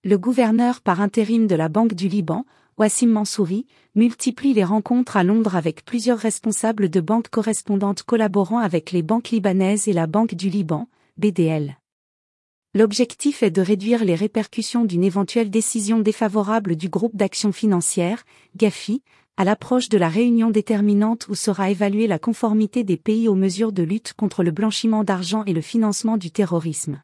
Le gouverneur par intérim de la Banque du Liban, Wassim Mansouri, multiplie les rencontres à Londres avec plusieurs responsables de banques correspondantes collaborant avec les banques libanaises et la Banque du Liban, BDL. L'objectif est de réduire les répercussions d'une éventuelle décision défavorable du groupe d'action financière, GAFI, à l'approche de la réunion déterminante où sera évaluée la conformité des pays aux mesures de lutte contre le blanchiment d'argent et le financement du terrorisme.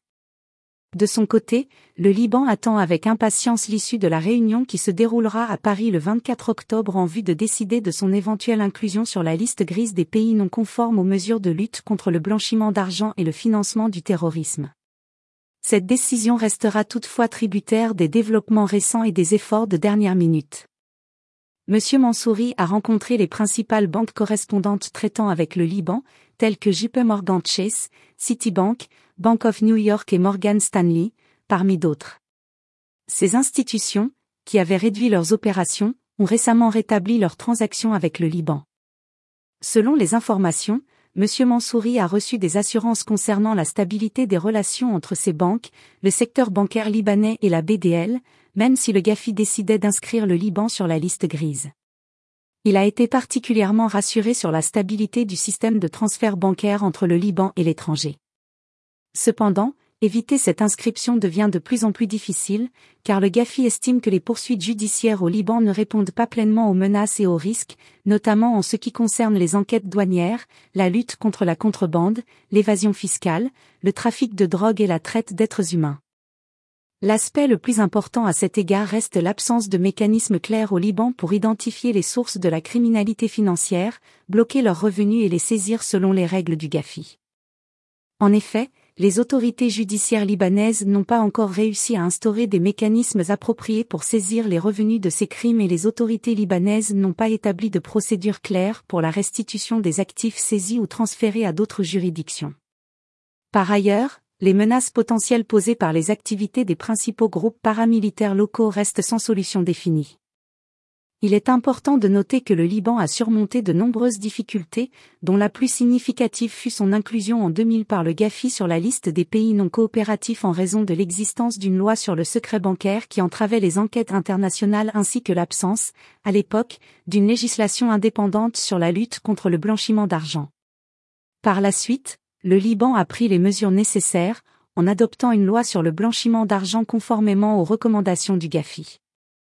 De son côté, le Liban attend avec impatience l'issue de la réunion qui se déroulera à Paris le 24 octobre en vue de décider de son éventuelle inclusion sur la liste grise des pays non conformes aux mesures de lutte contre le blanchiment d'argent et le financement du terrorisme. Cette décision restera toutefois tributaire des développements récents et des efforts de dernière minute. M. Mansouri a rencontré les principales banques correspondantes traitant avec le Liban, telles que JP Morgan Chase, Citibank, Bank of New York et Morgan Stanley, parmi d'autres. Ces institutions, qui avaient réduit leurs opérations, ont récemment rétabli leurs transactions avec le Liban. Selon les informations, M. Mansouri a reçu des assurances concernant la stabilité des relations entre ces banques, le secteur bancaire libanais et la BDL, même si le GAFI décidait d'inscrire le Liban sur la liste grise. Il a été particulièrement rassuré sur la stabilité du système de transfert bancaire entre le Liban et l'étranger. Cependant, éviter cette inscription devient de plus en plus difficile, car le GAFI estime que les poursuites judiciaires au Liban ne répondent pas pleinement aux menaces et aux risques, notamment en ce qui concerne les enquêtes douanières, la lutte contre la contrebande, l'évasion fiscale, le trafic de drogue et la traite d'êtres humains. L'aspect le plus important à cet égard reste l'absence de mécanismes clairs au Liban pour identifier les sources de la criminalité financière, bloquer leurs revenus et les saisir selon les règles du GAFI. En effet, les autorités judiciaires libanaises n'ont pas encore réussi à instaurer des mécanismes appropriés pour saisir les revenus de ces crimes et les autorités libanaises n'ont pas établi de procédure claire pour la restitution des actifs saisis ou transférés à d'autres juridictions. Par ailleurs, les menaces potentielles posées par les activités des principaux groupes paramilitaires locaux restent sans solution définie. Il est important de noter que le Liban a surmonté de nombreuses difficultés, dont la plus significative fut son inclusion en 2000 par le GAFI sur la liste des pays non coopératifs en raison de l'existence d'une loi sur le secret bancaire qui entravait les enquêtes internationales ainsi que l'absence, à l'époque, d'une législation indépendante sur la lutte contre le blanchiment d'argent. Par la suite, le Liban a pris les mesures nécessaires, en adoptant une loi sur le blanchiment d'argent conformément aux recommandations du GAFI.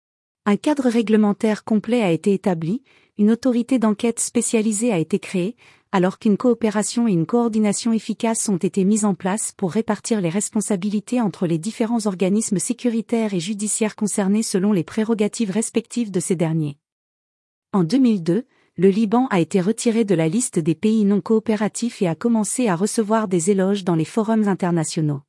Un cadre réglementaire complet a été établi, une autorité d'enquête spécialisée a été créée, alors qu'une coopération et une coordination efficaces ont été mises en place pour répartir les responsabilités entre les différents organismes sécuritaires et judiciaires concernés selon les prérogatives respectives de ces derniers. En 2002, le Liban a été retiré de la liste des pays non coopératifs et a commencé à recevoir des éloges dans les forums internationaux.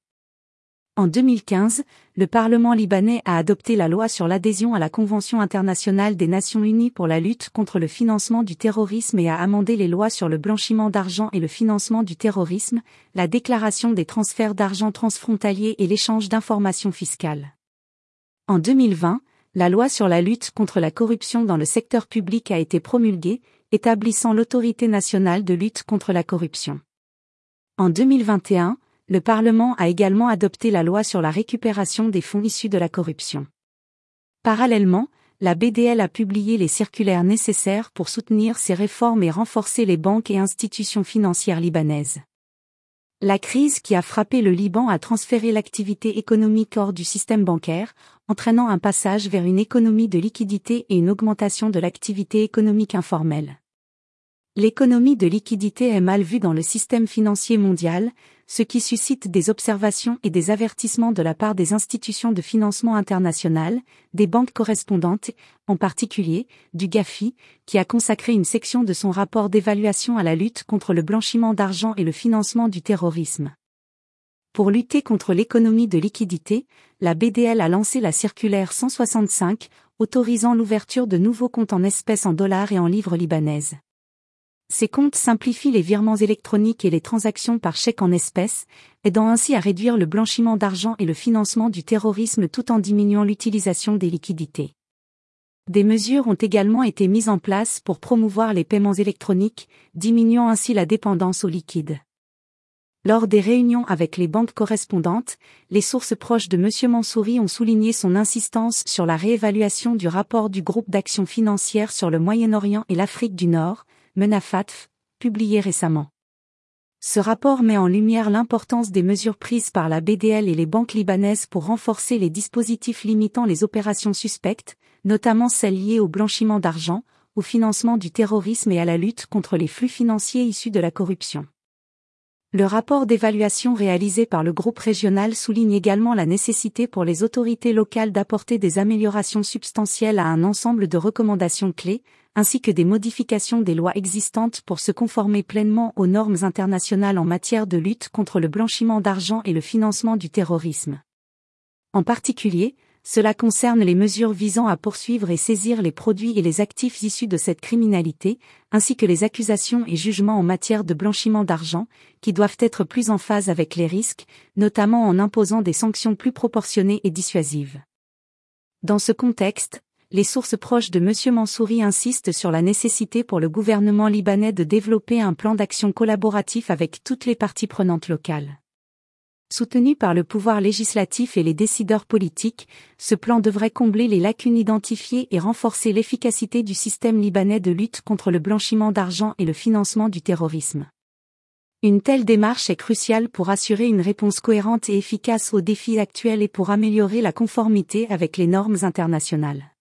En 2015, le Parlement libanais a adopté la loi sur l'adhésion à la Convention internationale des Nations unies pour la lutte contre le financement du terrorisme et a amendé les lois sur le blanchiment d'argent et le financement du terrorisme, la déclaration des transferts d'argent transfrontaliers et l'échange d'informations fiscales. En 2020, la loi sur la lutte contre la corruption dans le secteur public a été promulguée, établissant l'Autorité nationale de lutte contre la corruption. En 2021, le Parlement a également adopté la loi sur la récupération des fonds issus de la corruption. Parallèlement, la BDL a publié les circulaires nécessaires pour soutenir ces réformes et renforcer les banques et institutions financières libanaises. La crise qui a frappé le Liban a transféré l'activité économique hors du système bancaire, entraînant un passage vers une économie de liquidité et une augmentation de l'activité économique informelle. L'économie de liquidité est mal vue dans le système financier mondial, ce qui suscite des observations et des avertissements de la part des institutions de financement internationales, des banques correspondantes, en particulier, du GAFI, qui a consacré une section de son rapport d'évaluation à la lutte contre le blanchiment d'argent et le financement du terrorisme. Pour lutter contre l'économie de liquidité, la BDL a lancé la circulaire 165, autorisant l'ouverture de nouveaux comptes en espèces en dollars et en livres libanaises. Ces comptes simplifient les virements électroniques et les transactions par chèque en espèces, aidant ainsi à réduire le blanchiment d'argent et le financement du terrorisme tout en diminuant l'utilisation des liquidités. Des mesures ont également été mises en place pour promouvoir les paiements électroniques, diminuant ainsi la dépendance au liquide. Lors des réunions avec les banques correspondantes, les sources proches de M. Mansouri ont souligné son insistance sur la réévaluation du rapport du groupe d'action financière sur le Moyen-Orient et l'Afrique du Nord, MENAFATF, publié récemment. Ce rapport met en lumière l'importance des mesures prises par la BDL et les banques libanaises pour renforcer les dispositifs limitant les opérations suspectes, notamment celles liées au blanchiment d'argent, au financement du terrorisme et à la lutte contre les flux financiers issus de la corruption. Le rapport d'évaluation réalisé par le groupe régional souligne également la nécessité pour les autorités locales d'apporter des améliorations substantielles à un ensemble de recommandations clés, ainsi que des modifications des lois existantes pour se conformer pleinement aux normes internationales en matière de lutte contre le blanchiment d'argent et le financement du terrorisme. En particulier, cela concerne les mesures visant à poursuivre et saisir les produits et les actifs issus de cette criminalité, ainsi que les accusations et jugements en matière de blanchiment d'argent, qui doivent être plus en phase avec les risques, notamment en imposant des sanctions plus proportionnées et dissuasives. Dans ce contexte, les sources proches de M. Mansouri insistent sur la nécessité pour le gouvernement libanais de développer un plan d'action collaboratif avec toutes les parties prenantes locales. Soutenu par le pouvoir législatif et les décideurs politiques, ce plan devrait combler les lacunes identifiées et renforcer l'efficacité du système libanais de lutte contre le blanchiment d'argent et le financement du terrorisme. Une telle démarche est cruciale pour assurer une réponse cohérente et efficace aux défis actuels et pour améliorer la conformité avec les normes internationales.